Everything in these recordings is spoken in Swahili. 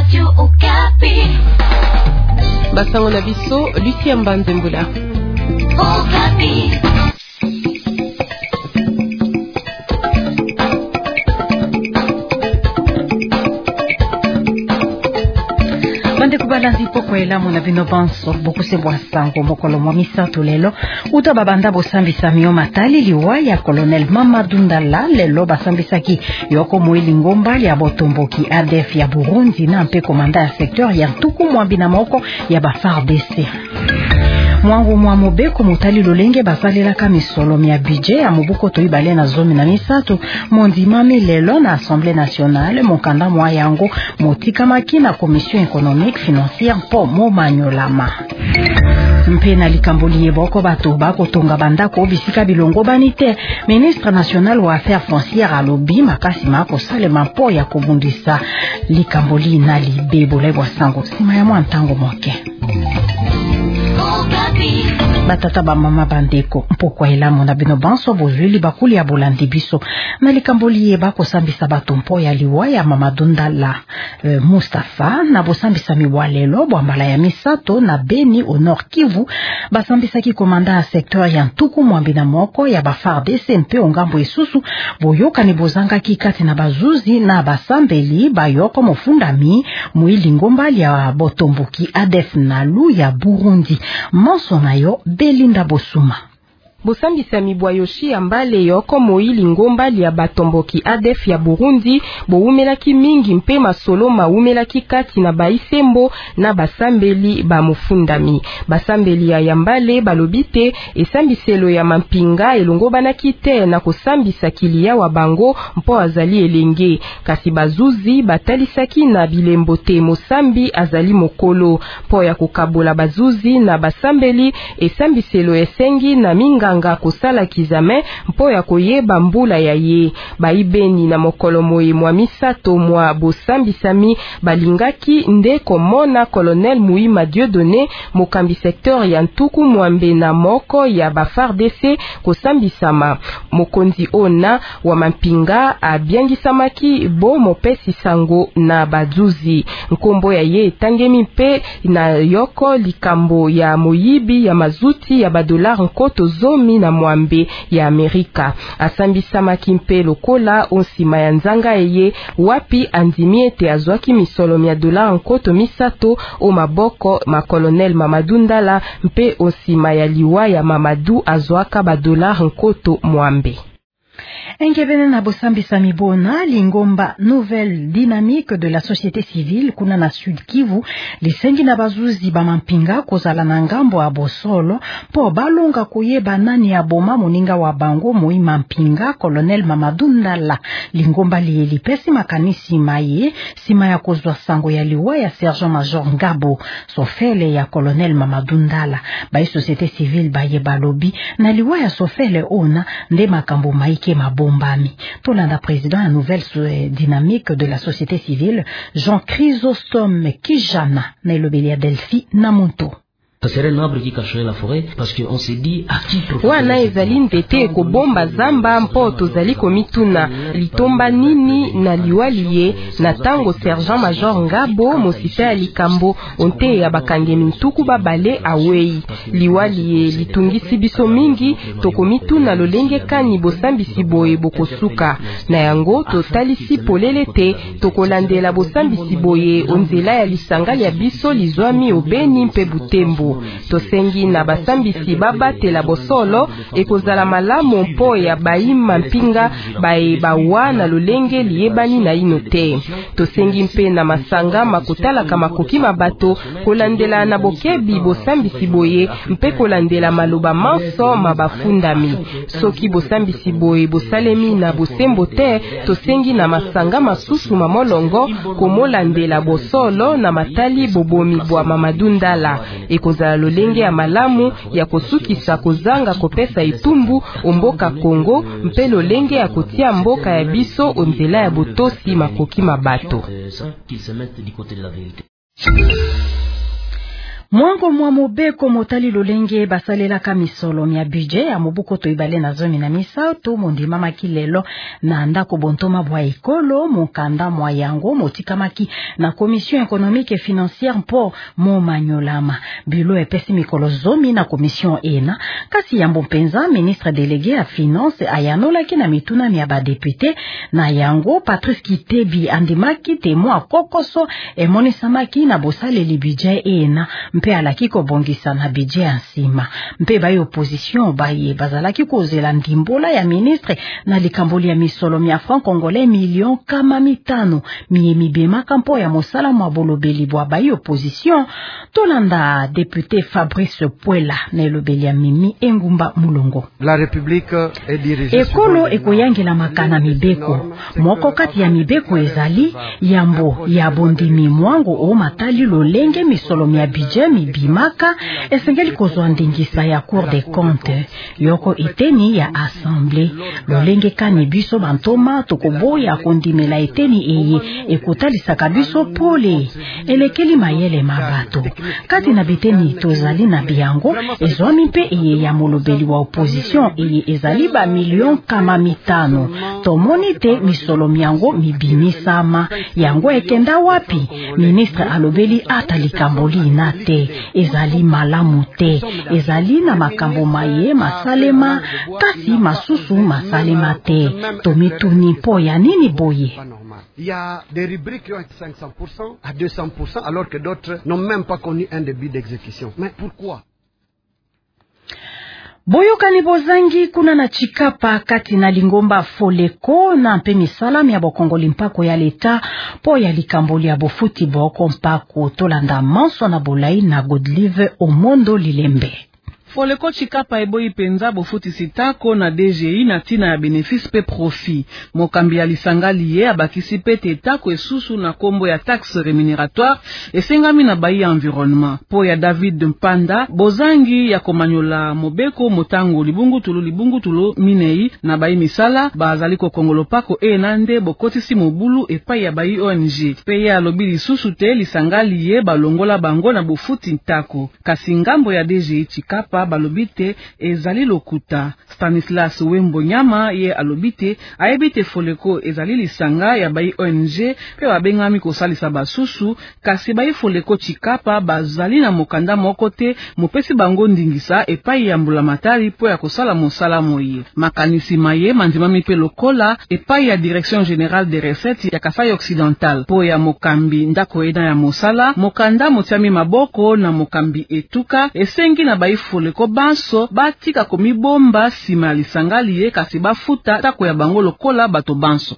Radio Okapi. Basango na biso, Lucia Mbanzembula. Okapi. Bande kubalanzi poko elamu na bino banso bokuse bwasango mokolo mwa misato lelo uta babanda bosambisa mio matali liwa ya Colonel Mamadou Ndala lelo basambisaki yoko Moïli Ngomba ya botomboki ADF ya Burundi na mpe komanda ya secteur ya Ntuku Mwambi na moko ya ba FARDC. Mwangu mwa mobeko mutali lolenge basalelaka misolo ya budget ya mubuko toibale na zomi na misato mondimami lelo na Assemblée nationale mokanda mwa yango motika maki na commission économique financière po momanyolama. Mpena likamboli boko bato bako tonga bandako bisika bilongo banite ministre national wa affaires foncières alobi makasi mako salema po ya kobundisa likamboli na libebo lebwa sango sima ya mwantango moke. Batata ba mama bandeko mpokwa elamu na bino banso bozwili bakuli ya bolandi biso na likamboli bako sambisa bato mpo ya liwa ya Mamadou Ndala Mustafa na bosambisa miwalelo bwambala ya misato na Beni au Nord Kivu basambisa ki komanda ya secteur ya Ntuku Mwambi na moko ya ba FARDC mpe ongambo isusu boyoka ni bozanga kikati na bazuzi na basambeli bayoko mofundami Moïli Ngomba ya botomboki ADF nalu ya Burundi monso nayo Belinda Bosuma. Bosambisa mibwayoshi ambale yoko Moïli Ngomba ya batomboki ADF ya Burundi boumelaki mingi mpe masolo maumelaki kati na baisembo na basambeli ba mufundami. Basambeli ya yambale balobite esambiselo ya mampinga elongo banaki te na kosambisa kilia wa bango mpo azali elenge. Kasi bazuzi batalisaki na bilembo te mosambi azali mokolo po ya kukabola bazuzi na basambeli esambiselo esengi na minga nga kosala kizame mpo ya koyeba mbula ya ye. Baibeni na mokolo moye mwa misato mwa bosambisami balingaki nde komona Colonel Muima Dieudonné mokambi secteur ya Ntuku Mwambe na moko ya ba FARDC kosambisama. Mokonzi ona wa mampinga abiangisamaki bo mopesi sango na bazuzi. Nkombo ya ye tangemi mpe na yoko likambo ya moyibi ya mazuti ya badolar nkoto zomi na Mwambe ya Amerika. Asambisama kimpe lokola onsima ya nzanga eye wapi andimi ete azwaki misolo ya dola nkoto misato o maboko ma Colonel Mamadou Ndala mpe onsima ya liwa ya Mamadou azwaka ba dola nkoto Mwambe. Engevene na bosambisa mibona lingomba nouvelle dynamique de la société civile kuna na Sud Kivu lisengi na bazuzi ba mampinga kozala na ngambo ya bosolo po balonga koyeba nani ya boma moninga wa bango Moïma Mpinga Colonel Mamadou Ndala. Lingomba lipesi makanisi maye sima ya kozwa sango ya liwa ya Sergent Major Ngabo Sofele ya Colonel Mamadou Ndala. Ba société civile baye balobi na liwa ya Sofele ona nde makambo maike mabombami. Tolanda président la nouvelle dynamique de la société civile Jean Chrysostome Kijana na Elobelia Delphi Namonto. Ça serait noble qui cacherait la forêt parce qu'on s'est dit à qui profiter. Wana ezali ntete ko bomba zamba mpo tozali komituna litomba nini na liwalie na tango Sergent Major Ngabo mosita ya likambo onte ya bakangemi Ntuku babale awei liwalie litungisi biso mingi tokomituna lolenge kani bosambisi boye bokosuka na yango totalisi polele te tokolandela bosambisi boye onzela ya lisanga ya biso lizwami obeni mpe Butembo. Tosengi na basambisi babatela bosolo ekozala malamu mpo ya Baima Mpinga bawa na lolenge liyebani na ino te. Tosengi mpe na masanga makotalaka makoki mabato kolandela na bokebi bosambisi boye mpe kolandela maloba manso mabafundami. Soki bosambisi boye bosalemi na bosembo te tosengi na masanga masusu mamolongo komolandela bosolo na matali bobomi bwa Mamadou Ndala. Ekozala lolenge ya malamu ya kosukisa kozanga kopesa itumbu omboka Kongo mpe lolenge ya kotia mboka ya biso onzela ya botosi makoki mabato. Mwango mwa mobeko motali lolenge basalela ka misolo mia budget ya mobuko to ibale na zomi na misauto mondima makilelo na ndako bontoma bwa ekolo mokanda mwa yango motikamaki na commission économique et financière pour mo manyolama bilo epesi mikolo zomi na commission ena kasi yambo mpenza ministre délégué à finance ayanola ki na mituna mia ba député na yango Patrice Kitebi andimaki temo akokoso emonisamaki na bosaleli budget ena mpe alaki kobongisa na budget ansima mpe bayi opposition baye bazalaki kozela ndimbola ya ministre na likamboli ya misolo mia franc congolais million kama mitano mibema kampo ya mosala mwa bolobeli bwa bayi opposition tolanda député Fabrice Puela na elobeli ya Mimi Engumba Mulongo. La République est dirigée ekolo ekoyangela makana mibeko moko kati ya mibeko ezali yambo ya bondimi mwango o matali lolenge misolo mia budget mibimaka esengeli kozwa ndingisa ya Cour des comptes yoko eteni ya assemblée lolenge kani biso bantoma tokoboya kondimela eteni eye ekotalisaka biso pole elekeli mayele mabato kati na biteni tozali na biango ezwami mpe eye ya molobeli wa opposition eye ezali ba million kama mitano tomoni te misolo miango mibimisama yango ekenda wapi ministre alobeli atalikamboli na te ezali malamu te ezali na makambo maye masalema kasi masusu masalema te tomituni po ya nini boye. Il y a des rubriques qui ont été 500% à 200% alors que d'autres n'ont même pas connu un début d'exécution. Mais pourquoi? Boyokani bozangi kuna na chikapa kati na lingomba foleko na mpe misala ya bokongoli mpako ya leta po ya likamboli ya bofuti boko mpako tolanda manso na bolai na Godlive Omondo Lilembe. Foleko chikapa eboyi penza bofuti sitako na DGI na tina ya bénéfice pe profit. Mokambi ya lisangali ye abakisi pe tetako esusu na kombo ya taxe rémunératoire esengami na bayi environnement. Po ya David Mpanda, bozangi ya komanyola mobeko motango libungu tulu minei na bayi misala, bazaliko kongolo pako enande bokotisi mobulu epai ya bayi ONG. Pe ya lobi lisusu te lisangali ye balongola bango na bofuti ntako. Kasi ngambo ya DGI chikapa balobite ezali lokuta. Stanislas Wembonyama ye alobite aebite foleko ezali lisanga ya bayi ONG pe babengami kosalisa basusu kasi bayi foleko chikapa bazali na mokanda moko te mopesi bango ndingisa epai ya mbulamatari po ya kosala mosala moye. Makanisi maye mandimami pe lokola epai ya Direction Générale des Recettes ya Kasai Occidental po ya mokambi ndako ena ya mosala mokanda motiami maboko na mokambi etuka esengi na bayi foleko banso batika komibomba sima lisangali ye kasi bafuta tako ya bango lokola bato banso.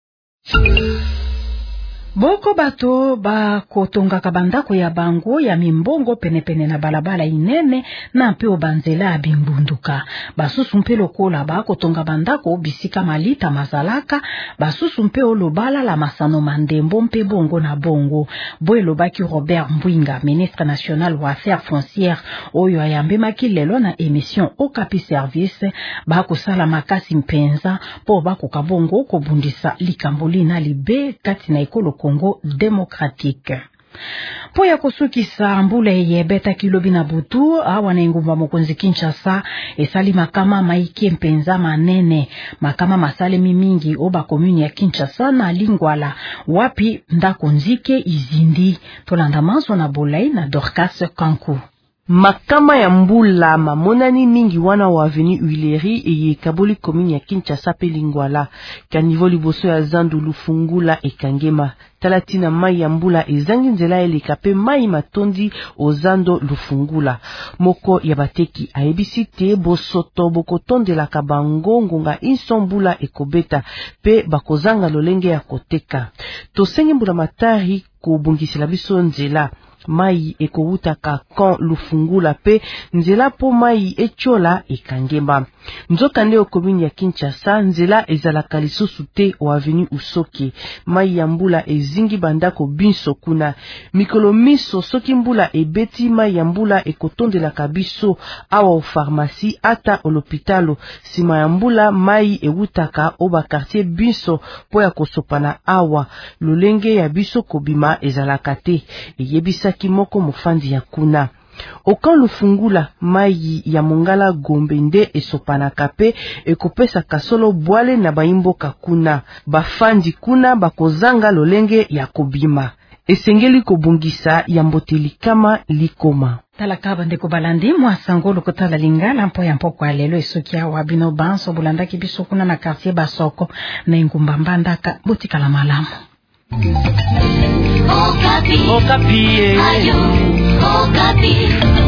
Boko bato ba kotongaka bandako ya bango ya mimbongo penepene na balabala inene na mpe obanzela ya bimbunduka. Basusu mpe lokola ba kotonga bandako bisika malita mazalaka, basusu mpe olobala la masano mandembo mpe bongo na bongo. Boye lobaki Robert Mbwinga, ministre national wa affaires foncières, oyo ayambe makilelo na émission Okapi Service, ba kosala makasi mpenza po ba kokabongo kobundisa likamboli na libe kati na ekolo Congo démocratique. Po ya kosukisa mbula yebeta kilobi na butu awa na ngumba mokonzi Kinshasa esali makama maiki mpenza manene makama masale mingi oba komuni ya Kinshasa na Lingwala wapi ndako nzike izindi tolanda manso na bolai na Dorcas Kanku. Makama ya mbula mamonani mingi wana wa avenue Huileri eye kaboli komini ya Kinshasa pe Lingwala kanivo liboso ya Zandu Lufungula ekangema talatina mai ya mbula ezangi nzela eleka pe mai matondi ozando Lufungula moko ya bateki aebisi te bosoto bokotondela kabango ngonga insombula ekobeta pe bakozanga lolenge ya koteka tosenge mbula matari kobungisela biso nzela mai ekowutaka kan Lufungula pe nzela po mai echola ekangema. Nzoka nde okomini ya Kinshasa nzela ezalaka lisusu te o avenue Usoke. Mai ya mbula ezingi bandako binso kuna. Mikolo miso soki mbula ebeti mai ya mbula ekotondelaka biso awa o pharmacie ata o l'hôpitalo. Sima ya mbula mai ewutaka oba quartier binso po ya kosopana awa. Lolenge ya biso kobima ezalaka te. Eyebisa kimoko mofandi ya kuna. Okan lufungula mai ya Mongala Gombe nde esopanaka pe ekopesa kasolo bwale na baimbo kakuna. Bafandi kuna bakozanga lolenge ya kobima. Esengeli kobungisa ya mboteli kama likoma. Talaka bandeko balandi mwasango lokotala lingala mpo ya mpoko alelo esokia wa bino banso bulanda kibiso kuna na quartier Basoko na Ngumba Mbandaka botikala malamu. Okapi. Okapi. Ayo, Okapi.